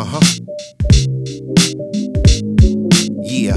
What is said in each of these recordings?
Yeah.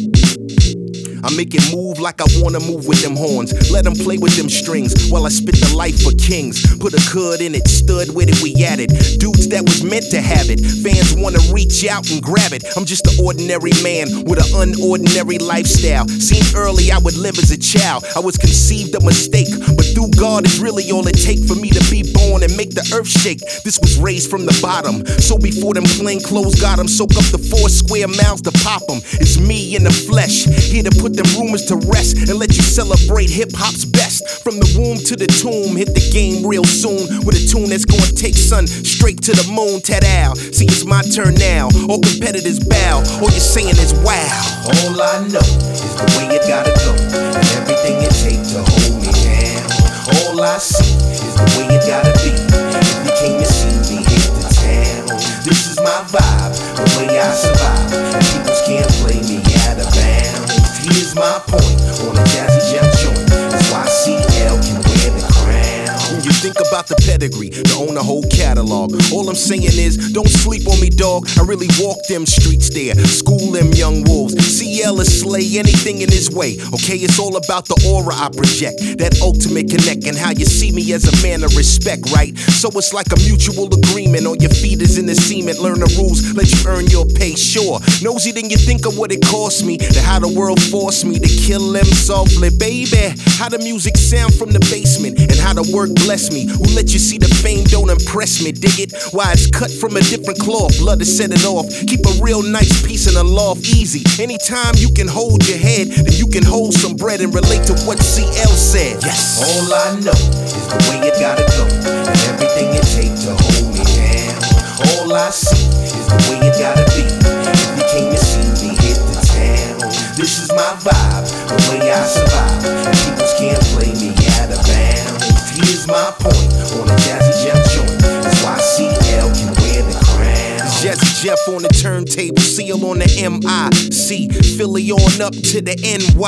I make it move like I wanna move with them horns. Let them play with them strings while I spit the life for kings. Put a cud in it, stood with it, we at it. Dudes that was meant to have it. Fans wanna reach out and grab it. I'm just an ordinary man with an unordinary lifestyle. Seen early I would live as a child. I was conceived a mistake, but through God is really all it take for me to be born and make the earth shake. This was raised from the bottom, so before them plain clothes got 'em, soak up the 4 square miles to pop 'em. It's me in the flesh, here to put them rumors to rest and let you celebrate hip-hop's best. From the womb to the tomb, hit the game real soon with a tune that's gonna take son straight to the moon. Ta-dow, see it's my turn now. All competitors bow, all you're saying is wow. All I know is the way it gotta go, and everything it takes to hold me down. All I see is the way it gotta be. If you came to see me hit the town, this is my vibe, the way I survive, and people can't play me out of bounds. Here's my point on a Jazzy Jeff joint. That's why CL can wear the crown. When you think about the pedigree, to own a whole catalog, all I'm saying is, don't sleep on me, dog. I really walk them streets there, school them young wolves. CL is slay anything in his way. Okay, it's all about the aura I project, that ultimate connect, and how you see me as a man of respect, right? So it's like a mutual agreement. On your feet is in the cement. Learn the rules, let you earn your pay. Sure, nosy then you think of what it cost me, to how the world forced me to kill them softly, baby. How the music sound from the basement, and how the work bless me. Who let you see the fame don't impress me, dig it? Why it's cut from a different cloth, blood to set it off. Keep a real nice piece in the loft, easy. Anytime you can hold your head, then you can hold some bread and relate to what CL said. Yes. All I know is the way it gotta go, and everything it takes to hold me down. All I see is the way it gotta be. If you came to see me hit the town, this is my vibe, the way I survive, and people can't play me out of bounds. Here's my point on a Jazzy Jeff joint. That's why CL can wear the crown. Jazzy Jeff on the turntable, CL on the MIC, Philly on up to the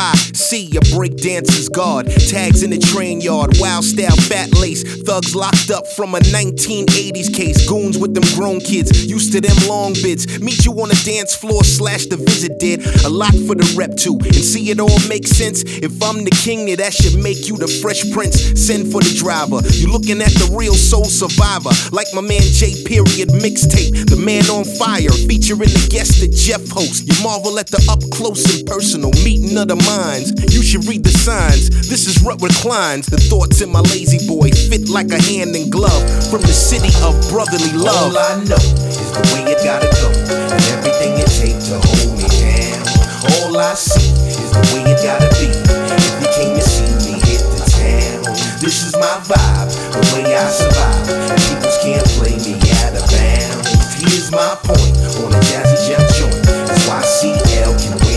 NYC. A breakdancer's guard, tags in the train yard, wild style, fat lace, thugs locked up from a 1980s case. Goons with them grown kids, used to them long bids. Meet you on the dance floor / the visit did a lot for the rep too. And see it all makes sense. If I'm the king, then that should make you the Fresh Prince. Send for the driver. You looking at the real soul survivor, like my man J. Period mixtape, the man on fire, featuring the guest that Jeff hosts. You marvel at the up close and personal meeting of the minds. You should read the signs. This is what reclines. The thoughts in my lazy boy fit like a hand in glove from the city of brotherly love. All I know is the way it gotta go, and everything it takes to hold me down. All I see is the way it gotta be. If you came to see me hit the town, this is my vibe, the way I survive, and people can't play me out of bounds. Here's my point on a Jazzy Jeff joint. That's why CL can win.